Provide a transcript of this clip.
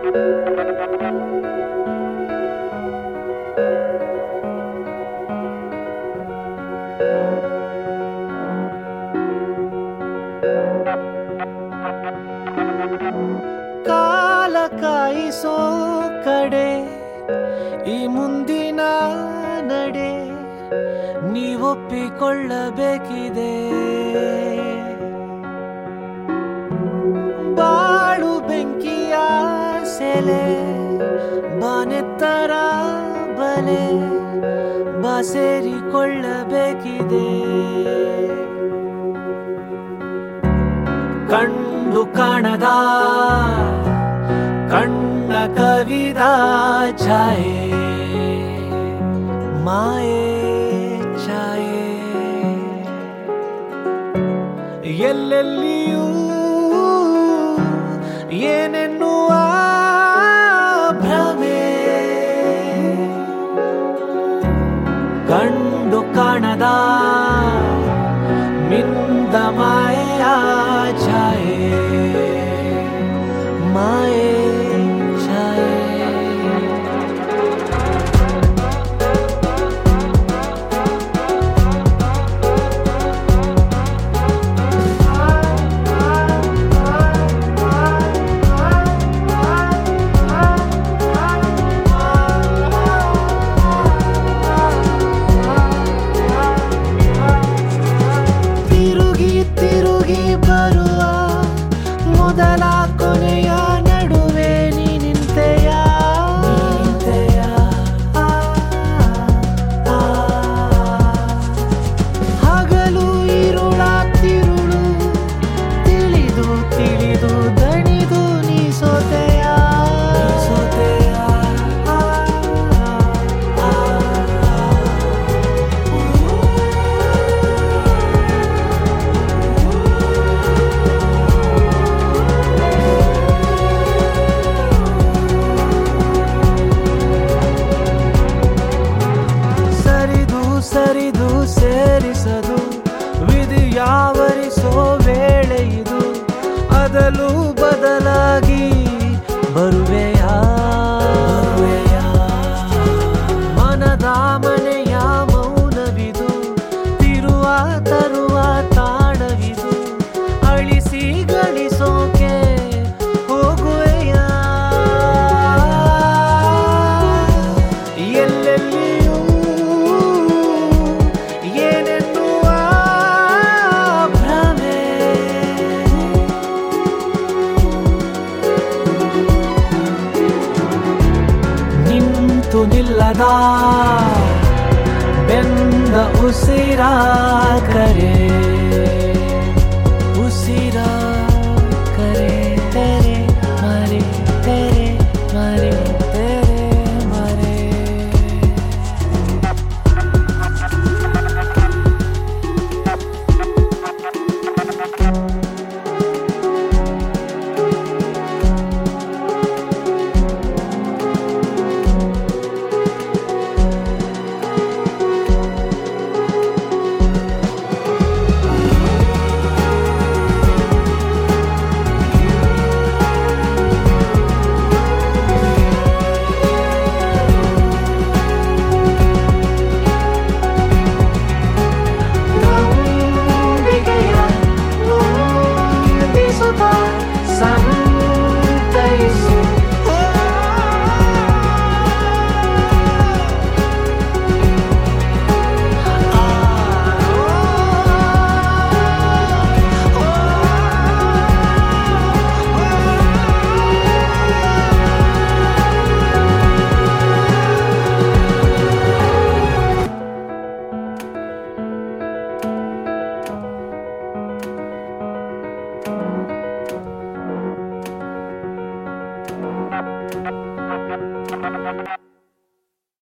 ಕಾಲ ಕಾಯಿಸೋ ಕಡೆ ಈ ಮುಂದಿನ ನಡೆ ನೀವೊಪ್ಪಿಕೊಳ್ಳಬೇಕಿದೆ. ಬಾಳು ಬೆಂಕಿಯ ಸೆಲೆ ಬಾನೆತ್ತರ ಬಲೆ ಸೇರಿಕೊಳ್ಳಬೇಕಿದೆ. ಕಂಡು ಕಾಣದ ಕಣ್ಣ ಕವಿದ ಛಾಯೆ ಮಾಯೆ ಛಾಯೆ ಎಲ್ಲೆಲ್ಲಿಯೂ ಏನೆನ್ನುವ ಭ್ರಮೆ. ಕಂಡು ಕಾಣದ ಮಿಂದ ಮಾಯೆಯ ಛಾಯೆ ಮಾಯೆ ಛಾಯೆ. ಬರುವ ಮೊದಲ ಕೊನೆಯ ನಡುವೆ ನೀ ನಿಂತೆಯ ಹಗಲು ಇರುಳ ತಿರುಳು ತಿಳಿದು ತಿಳಿದು ದಣಿದು ನೀ ಸೋತೆಯ ಸರಿದು ಸೇರಿಸದು ವಿಧಿಯಾವರಿಸೋ ವೇಳೆ ಇದು. ಅದಲು ಬದಲಾಗಿ ಬರುವೆಯ ಮನದ ಮನೆಯ ಮೌನವಿದು. ತಿರುವ ತರುವ ತಾಣವಿದು. ಅಳಿಸಿ ಗಳಿಸೋಕೆ ಹೋಗುವೆಯ ಎಲ್ಲೆಲ್ಲಿಯೂ ಏನೆನ್ನುವ ಭ್ರಮೆ. ನಿಂತು ನಿಲ್ಲದ ಬೆಂದ ಉಸಿರ ಕರೆ